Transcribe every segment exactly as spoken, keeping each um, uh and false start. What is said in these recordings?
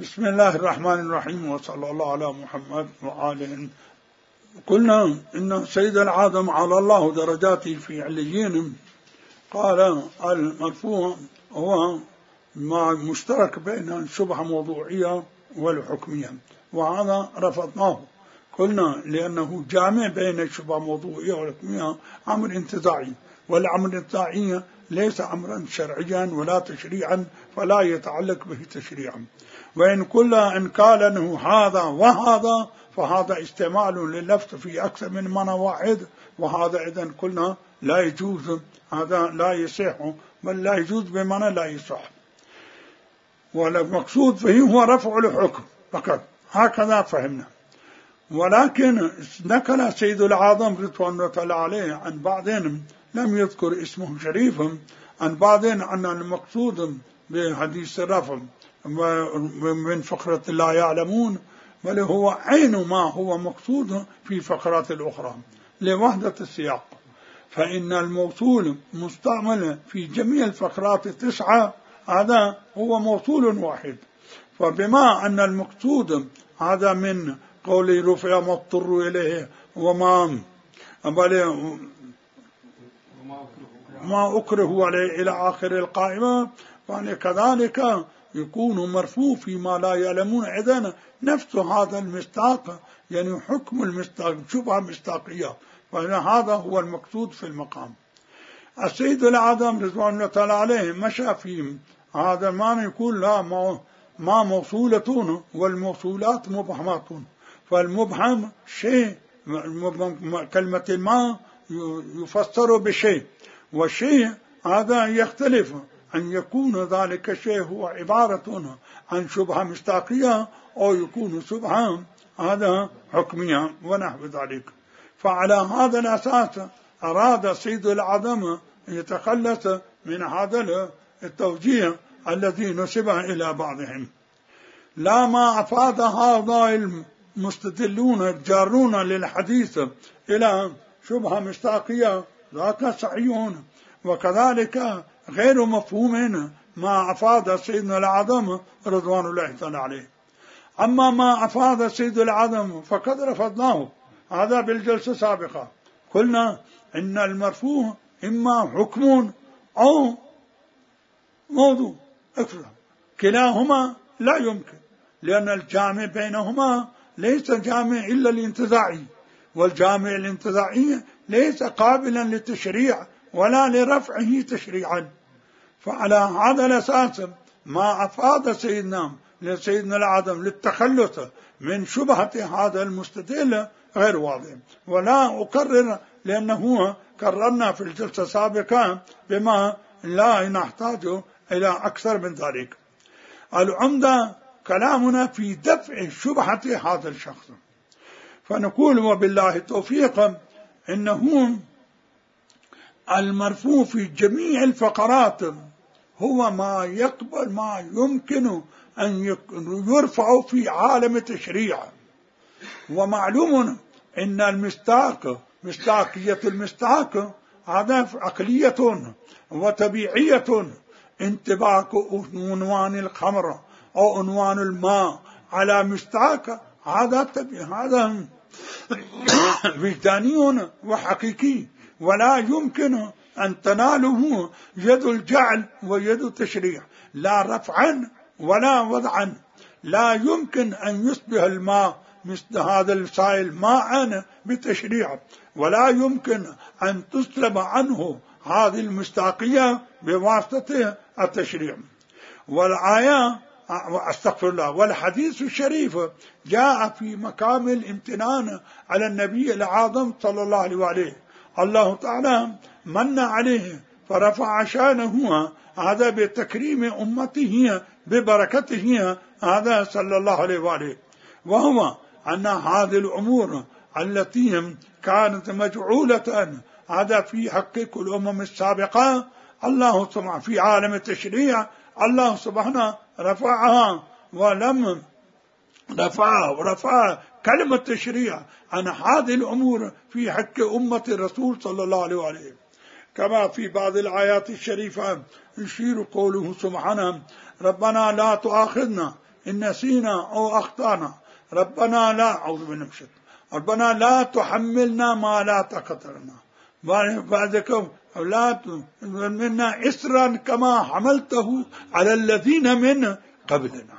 بسم الله الرحمن الرحيم، وصلى الله على محمد وآله. قلنا إن سيد العظم على الله درجاته في عليين. قال المرفوع هو ما مشترك بين الشبهة موضوعية والحكمية، وهذا رفضناه. قلنا لأنه جامع بين الشبهة موضوعية والحكمية أمر انتزاعي، والأمر الانتزاعي ليس أمرا شرعيا ولا تشريعا، فلا يتعلق به تشريعا. وإن قلنا إن قال أنه هذا وهذا فهذا استعمال لللفظ في أكثر من معنى واحد، وهذا إذن قلنا لا يجوز، هذا لا يصح، بل لا يجوز بمعنى لا يصح. والمقصود فيه هو رفع الحكم فقط، هكذا فهمنا. ولكن نقل سيد العظم رضوان الله تعالى عليه عن بعضهم لم يذكر اسمه شريف، عن بعضهم أن المقصود بحديث الرفع من فقرة لا يعلمون، بل هو عين ما هو مقصود في فقرات الأخرى لوحدة السياق. فإن الموصول مستعمل في جميع الفقرات التسعة، هذا هو موصول واحد. فبما أن المقصود هذا من قول رفع ما اضطر إليه وما ما أكره عليه إلى آخر القائمة، فكذلك يكون مرفوع فيما لا يعلمون. إذن نفس هذا المصداق، يعني حكم المصداق شبهة مصداقية، فهذا هو المقصود في المقام. السيد العظم رضوان الله تعالى عليه مشى في هذا ما يقول لا ما موصولة والموصولات مبهمات. فالمبهم شيء، كلمة ما يفسر بشيء، والشيء هذا يختلف أن يكون ذلك الشيء هو عبارة عن شبهة مصداقية أو يكون شبهة هذا حكمية ونحو ذلك. فعلى هذا الأساس أراد سيد العظم أن يتخلص من هذا التوجيه الذي نسب إلى بعضهم. لا ما أفاد هؤلاء المستدلون الجارون للحديث إلى شبهة مصداقية ذاك صحيح، وكذلك غير مفهوم ما أفاد سيدنا العظم رضوان الله تعالى عليه. أما ما أفاد سيد العظم فقد رفضناه، هذا بالجلسة السابقة. قلنا إن المرفوع إما حكم أو موضوع، كلاهما لا يمكن، لأن الجامع بينهما ليس جامع إلا الانتزاعي، والجامع الانتزاعي ليس قابلا للتشريع ولا لرفعه تشريعا. فعلى هذا الأساس ما أفاد سيدنا لسيدنا العظم للتخلص من شبهة هذا المستدل غير واضح. ولا أكرر لأنه كررنا في الجلسة السابقة بما لا نحتاج إلى أكثر من ذلك. العمدة كلامنا في دفع شبهة هذا الشخص، فنقول وبالله التوفيق إنه المرفوع في جميع الفقرات هو ما يقبل ما يمكن أن يرفع في عالم التشريع. ومعلوم إن المصداق مصداقية المصداق هذا عقلية وطبيعية. انطباق عنوان الخمر أو عنوان الماء على مصداق هذا هذا وجداني وحقيقي، ولا يمكن أن تناله يد الجعل ويد التشريع، لا رفعا ولا وضعا. لا يمكن أن يصبح الماء مثل هذا السائل ماء بتشريع، ولا يمكن أن تسلب عنه هذه المصداقية بواسطة التشريع. والآية استغفر الله والحديث الشريف جاء في مقام الامتنان على النبي العظم صلى الله عليه وآله. الله تعالى من عليه فرفع شانه هذا بتكريم أمته ببركته هذا صلى الله عليه وآله، وهو أن هذه الأمور التي كانت مجعولة هذا في حق كل الأمم السابقة الله سبحانه في عالم التشريع الله سبحانه رفعها، ولم رفع رفع كلمة التشريع عن هذه الأمور في حق أمة الرسول صلى الله عليه وآله. كما في بعض الآيات الشريفة يشير قوله سبحانه ربنا لا تؤاخذنا إن نسينا أو أخطأنا ربنا لا أعوذ بالله من الشيطان ربنا لا تحملنا ما لا طاقة لنا بعدك لا منا إسرا كما حملته على الذين من قبلنا.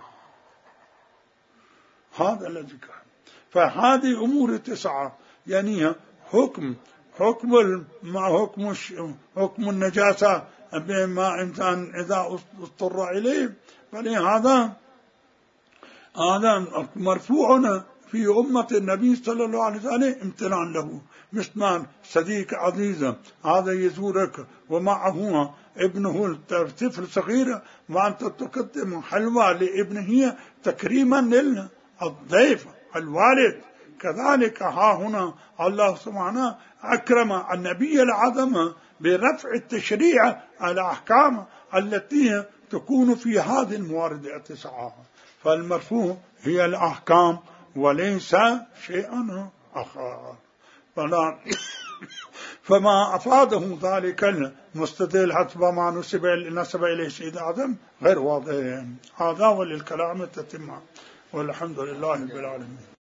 هذا الذي كان. فهذه أمور تسعة يعني حكم حكم مع حكم حكم النجاسة بما إنسان إذا اضطر إليه، فلهذا هذا مرفوع في أمة النبي صلى الله عليه وسلم امتناع له. مثل صديق عزيز هذا يزورك ومعه ابنه الطفل صغير وأنت تقدم حلوى لابنه تكريما للضيف الوالد، كذلك ها هنا الله سبحانه أكرم النبي العظم برفع التشريع على أحكام التي تكون في هذه الموارد التسعة. فالمرفوع هي الأحكام وليس شيئا آخر. فلا فما أفاده ذلك المستدل حسب ما نسب نسب إليه سيد آدم غير واضح. هذا وللكلام التتمة والحمد لله رب العالمين.